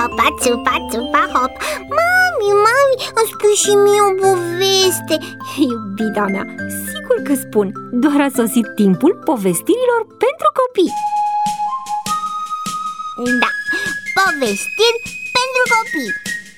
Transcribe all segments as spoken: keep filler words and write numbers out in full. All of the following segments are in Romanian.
țupa, țupa, țupa, hop. Mami, mami, îmi spui și mie o poveste. Iubita mea, sigur că spun. Doar a sosit timpul povestirilor pentru copii. Da, povestiri pentru copii.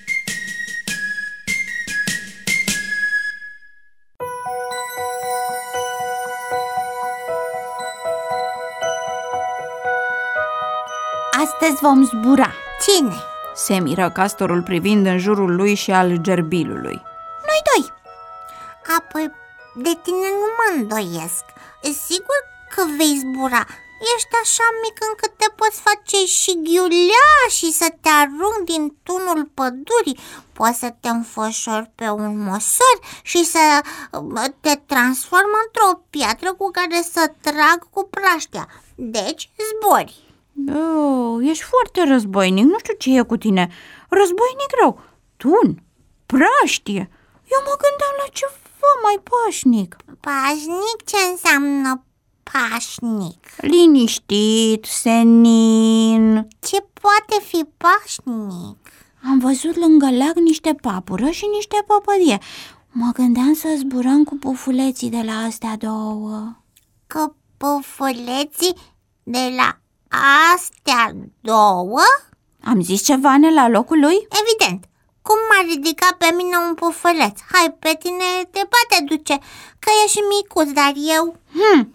Astăzi vom zbura. Cine? Se miră castorul privind în jurul lui și al gerbilului. Noi doi. Apoi, de tine nu mă îndoiesc. E sigur că vei zbura. Ești așa mic încât te poți face și ghiulea și să te arunci din tunul pădurii. Poți să te înfășori pe un măsor și să te transformă într-o piatră cu care să trag cu praștea. Deci zbori. Oh, ești foarte războinic, nu știu ce e cu tine. Războinic rău, tun, praștie. Eu mă gândeam la ceva mai pașnic. Pașnic? Ce înseamnă pașnic? Liniștit, senin. Ce poate fi pașnic? Am văzut lângă lac niște papură și niște păpădie. Mă gândeam să zburăm cu pufuleții de la astea două. Că pufuleții de la astea două? Am zis ceva la locul lui? Evident. Cum m-a ridicat pe mine un pufuleț? Hai, pe tine te poate duce, că ești micuț, dar eu... Hmm.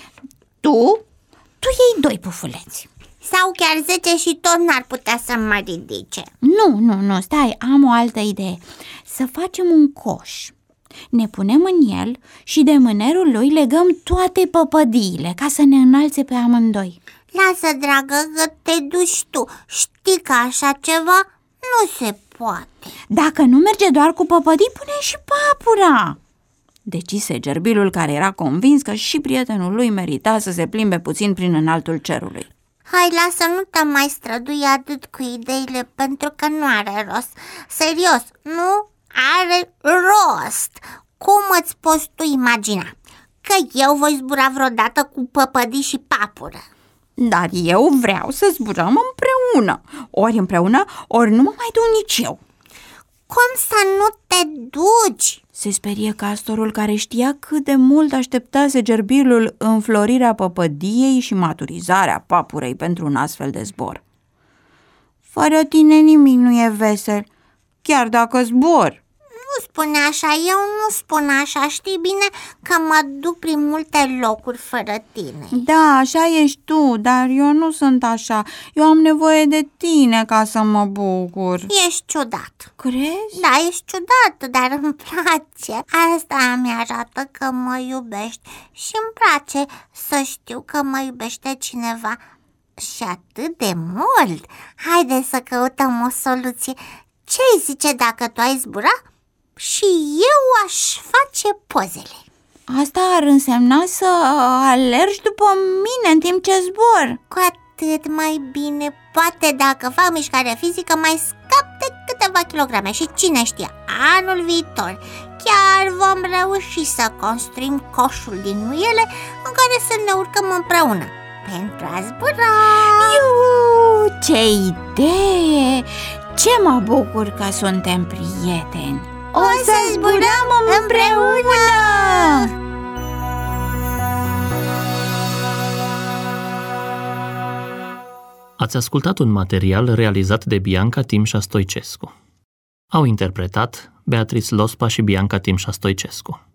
Tu? Tu iei doi pufuleți. Sau chiar zece și tot n-ar putea să mă ridice. Nu, nu, nu, stai, am o altă idee. Să facem un coș. Ne punem în el și de mânerul lui legăm toate păpădiile ca să ne înalțe pe amândoi. Lasă, dragă, că te duci tu. Știi că așa ceva nu se poate. Dacă nu merge doar cu păpădii, pune și papura, decise gerbilul, care era convins că și prietenul lui merita să se plimbe puțin prin înaltul cerului. Hai, lasă, nu te mai strădui atât cu ideile, pentru că nu are rost. Serios, nu are rost. Cum îți poți tu imagina că eu voi zbura vreodată cu păpădii și papură? Dar eu vreau să zburăm împreună. Ori împreună, ori nu mă mai duc nici eu. Cum să nu te duci? Se sperie castorul, care știa cât de mult așteptase gerbilul înflorirea păpădiei și maturizarea papurei pentru un astfel de zbor. Fără tine nimic nu e vesel, chiar dacă zbor. Nu spune așa, eu nu spun așa, știi bine că mă duc prin multe locuri fără tine. Da, așa ești tu, dar eu nu sunt așa. Eu am nevoie de tine ca să mă bucur. Ești ciudat. Crezi? Da, ești ciudat, dar îmi place. Asta mi arată că mă iubești și îmi place să știu că mă iubește cineva și atât de mult. Haide să căutăm o soluție. Ce-i zice dacă tu ai zbura și eu aș face pozele? Asta ar însemna să alergi după mine în timp ce zbor. Cu atât mai bine. Poate dacă fac mișcare fizică mai scap de câteva kilograme și cine știe, anul viitor chiar vom reuși să construim coșul din nuiele în care să ne urcăm împreună pentru a zbura. Iu, ce idee! Ce mă bucur că suntem prieteni! O, o să zburăm împreună! Ați ascultat un material realizat de Bianca Timșa Stoicescu. Au interpretat Beatrice Lospa și Bianca Timșa Stoicescu.